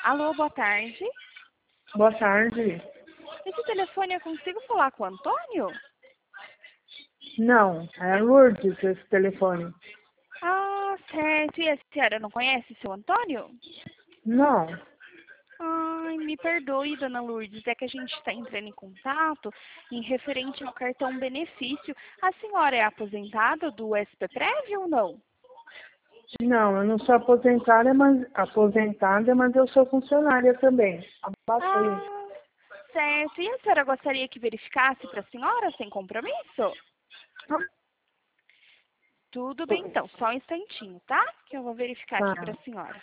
Alô, boa tarde. Boa tarde. Esse telefone eu consigo falar com o Antônio? Não, é Lourdes esse telefone. Ah, certo. E a senhora não conhece seu Antônio? Não. Ai, me perdoe, dona Lourdes, é que a gente está entrando em contato em referente ao cartão benefício. A senhora é aposentada do SPPrev ou não? Não, eu não sou aposentada, mas eu sou funcionária também. Abaixei. Ah, certo. E a senhora gostaria que verificasse para a senhora sem compromisso? Tudo bem, então. Só um instantinho, tá? Que eu vou verificar aqui para Tá. a senhora.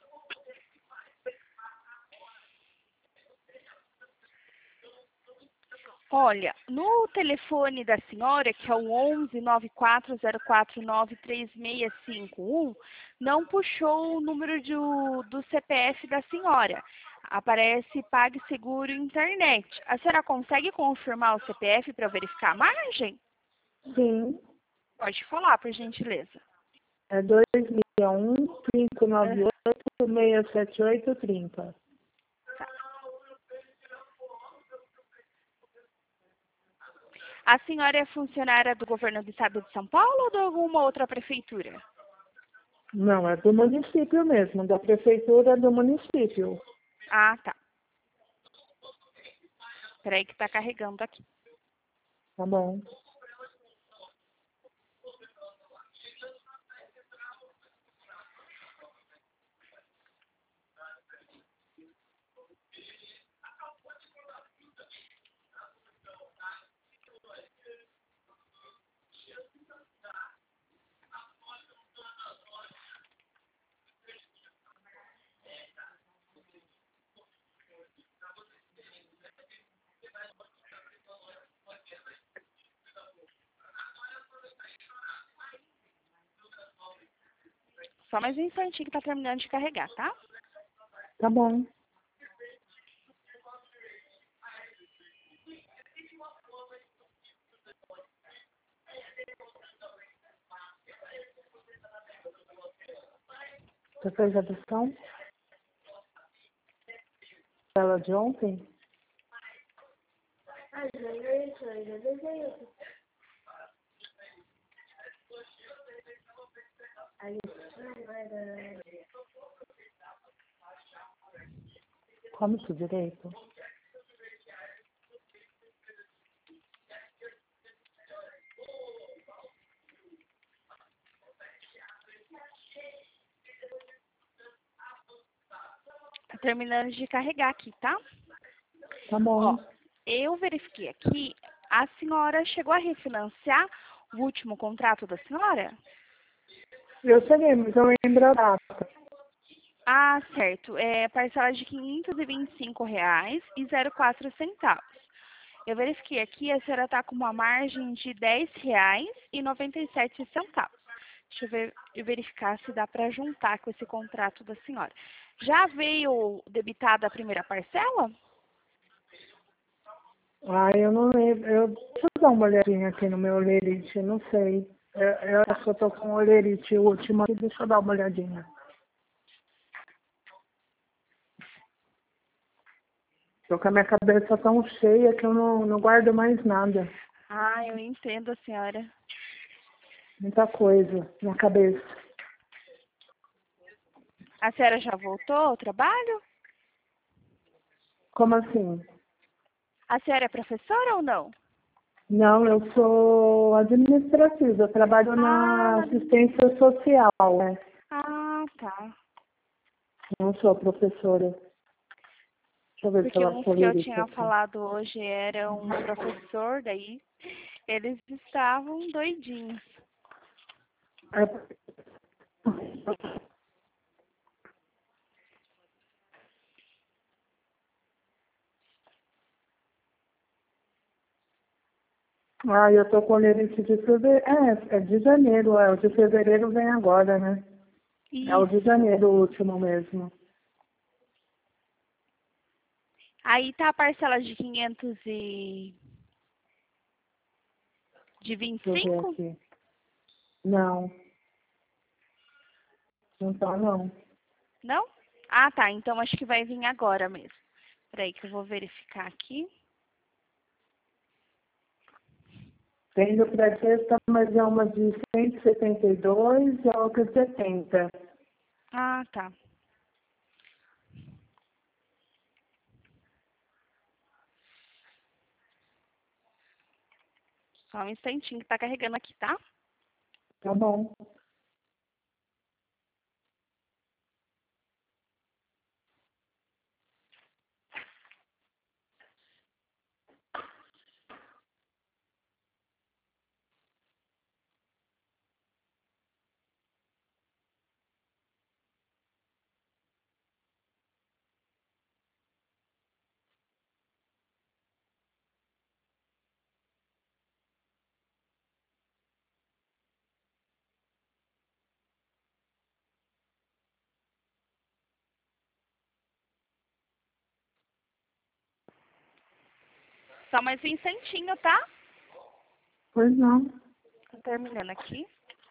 Olha, no telefone da senhora, que é o 11 9404936651, não puxou o número do CPF da senhora. Aparece PagSeguro Internet. A senhora consegue confirmar o CPF para verificar a margem? Sim. Pode falar, por gentileza. É 2001 Aham. 598 67830. A senhora é funcionária do governo do estado de São Paulo ou de alguma outra prefeitura? Não, é do município mesmo, da prefeitura do município. Ah, tá. Peraí que tá carregando aqui. Tá bom. Só mais um instantinho que tá terminando de carregar, tá? Tá bom. Você fez a adição? Ela de ontem? Come isso direito. Tá terminando de carregar aqui, tá? Tá bom. Ó, eu verifiquei aqui, a senhora chegou a refinanciar o último contrato da senhora? Eu sei, mas eu lembro a data. Ah, certo. É parcela de R$ 525,04. Eu verifiquei aqui, a senhora está com uma margem de R$ 10,97. Deixa eu verificar se dá para juntar com esse contrato da senhora. Já veio debitada a primeira parcela? Ah, eu não lembro. Deixa eu dar uma olhadinha aqui no meu olerite, não sei. Eu Tá. acho que eu tô com o olerite último aqui, deixa eu dar uma olhadinha. Tô com a minha cabeça tão cheia que eu não guardo mais nada. Ah, eu entendo, senhora. Muita coisa na cabeça. A senhora já voltou ao trabalho? Como assim? A senhora é professora ou não? Não, eu sou administrativa, eu trabalho Ah, na assistência social, né? ah, tá. Não sou professora. Deixa eu ver se Porque ela uns achou que eu olerite tinha aqui. falado hoje eram um professor, daí eles estavam doidinhos. Ah, eu tô com olerite de fevereiro. É de janeiro, o de fevereiro vem agora, né? É o de Isso. janeiro o último mesmo. Aí tá a parcela de 500 e... de vinte Deixa e eu ver cinco? aqui. Não, não tá não. Não? Ah, tá. Então acho que vai vir agora mesmo. Peraí que eu vou verificar aqui. Tem do crédito extra, mas é uma de 172 e a outra de 70. Ah, tá. Só um instantinho que tá carregando aqui, tá? Tá bom. Só mais um instantinho, tá? Pois não. Tô terminando aqui.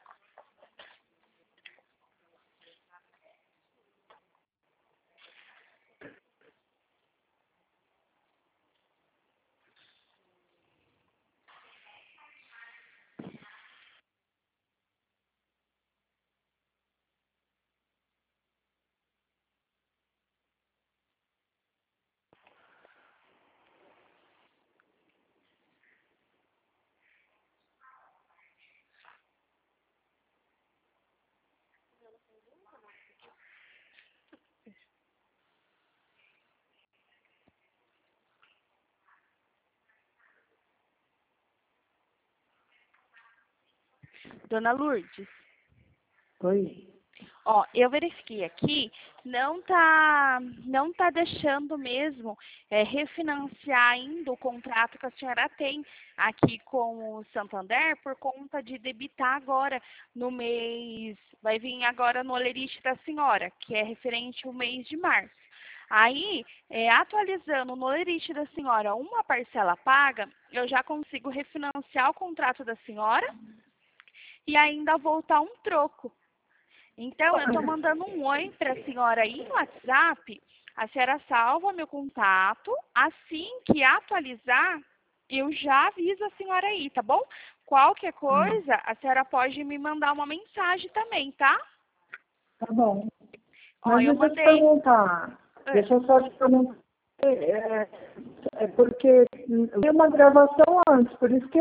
Dona Lourdes. Oi. Ó, eu verifiquei aqui, não tá deixando mesmo refinanciar ainda o contrato que a senhora tem aqui com o Santander por conta de debitar agora no mês, vai vir agora no olerite da senhora, que é referente ao mês de março. Aí, atualizando no olerite da senhora uma parcela paga, eu já consigo refinanciar o contrato da senhora e ainda voltar um troco. Então, eu estou mandando um oi para a senhora aí no WhatsApp. A senhora salva meu contato. Assim que atualizar, eu já aviso a senhora aí, tá bom? Qualquer coisa, a senhora pode me mandar uma mensagem também, tá? Tá bom. Ó, Mas eu deixa eu te mandei. perguntar. Deixa eu só te perguntar. É porque tem uma gravação antes, por isso que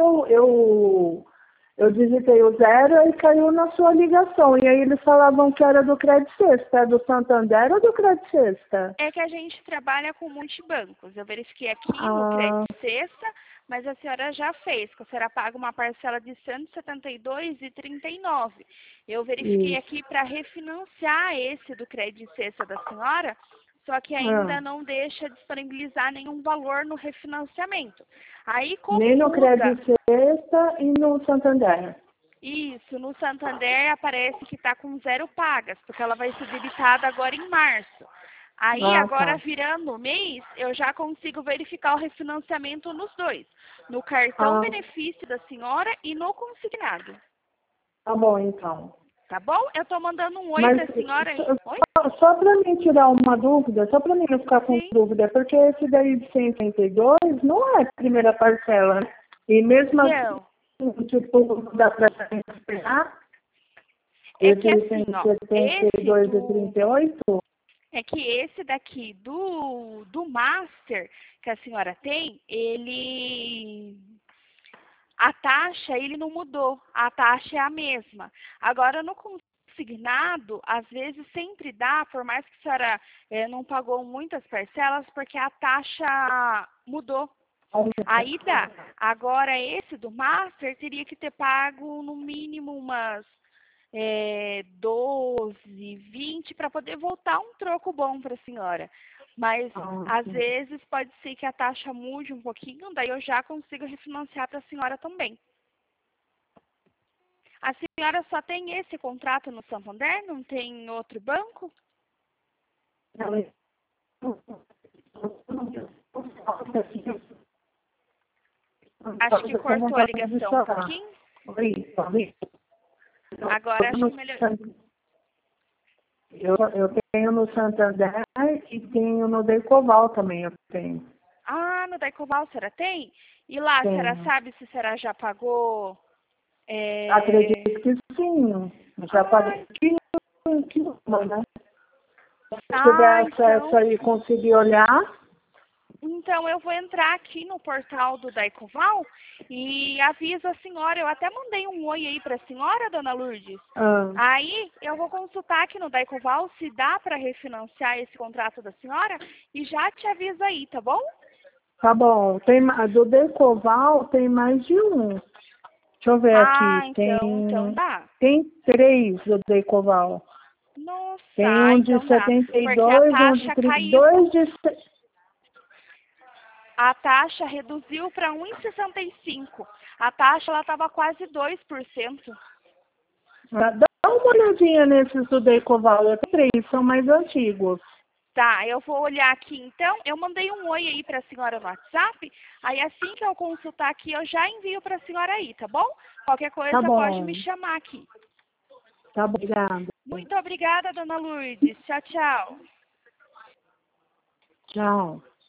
eu digitei o 0 e caiu na sua ligação. E aí eles falavam que era do Crédito Sexta. É do Santander ou do Crédito Sexta? É que a gente trabalha com multibancos. Eu verifiquei aqui no Ah, Crédito Sexta, mas a senhora já fez, que a senhora paga uma parcela de R$ 172,39. Eu verifiquei isso. aqui para refinanciar esse do Crédito Sexta da senhora, só que ainda Ah, não deixa disponibilizar nenhum valor no refinanciamento. Aí, como nem no muda Crédito Sexta e no Santander. isso, no Santander aparece que está com 0 pagas, porque ela vai ser debitada agora em março. Aí, Ah, agora tá. virando o mês, eu já consigo verificar o refinanciamento nos dois. No cartão Ah, benefício da senhora e no consignado. tá bom, então. Tá bom? Eu estou mandando um oi Mas para a senhora aí. Oi? só para mim tirar uma dúvida, só para mim não ficar com Sim. dúvida, porque esse daí de 182 não é a primeira parcela, né? E mesmo Não. assim, tipo, dá para esperar É esse que de assim, ó, esse 172 e do 38? É que esse daqui do Master que a senhora tem, a taxa ele não mudou, a taxa é a mesma. Agora no consignado, às vezes sempre dá, por mais que a senhora não pagou muitas parcelas, porque a taxa mudou. Aí dá. Agora esse do Master teria que ter pago no mínimo umas 12, 20 para poder voltar um troco bom para a senhora. Mas às vezes pode ser que a taxa mude um pouquinho, daí eu já consigo refinanciar para a senhora também. A senhora só tem esse contrato no Santander? Não tem em outro banco? Acho que Eu tô com cortou a vontade de ligação um chorar. pouquinho. Oi, oi. Agora acho que melhor. Eu tenho no Santander e tenho no Decoval também, eu tenho. Ah, no Daicoval a senhora tem? E lá, a senhora Tenho. sabe se a senhora já pagou? Acredito que sim. Já paguei que né? Se tiver acesso aí e conseguir olhar. Então, eu vou entrar aqui no portal do Daicoval e aviso a senhora. Eu até mandei um oi aí para a senhora, dona Lourdes. Aí, eu vou consultar aqui no Daicoval se dá para refinanciar esse contrato da senhora e já te aviso aí, tá bom? Tá bom. Do Decoval tem mais de um. Deixa eu ver aqui. Então dá. Tem 3 do Decoval. Nossa, Tem um de então dá. Porque a 72, um de taxa 32, a taxa reduziu para 1,65. A taxa ela estava quase 2%. Dá uma olhadinha nesses do Decoval. Eu tenho 3, são mais antigos. Tá, eu vou olhar aqui então. Eu mandei um oi aí para a senhora no WhatsApp. Aí assim que eu consultar aqui, eu já envio para a senhora aí, tá bom? Qualquer coisa Tá bom. pode me chamar aqui. Tá bom, obrigada. Muito obrigada, dona Lourdes. Tchau, tchau. Tchau.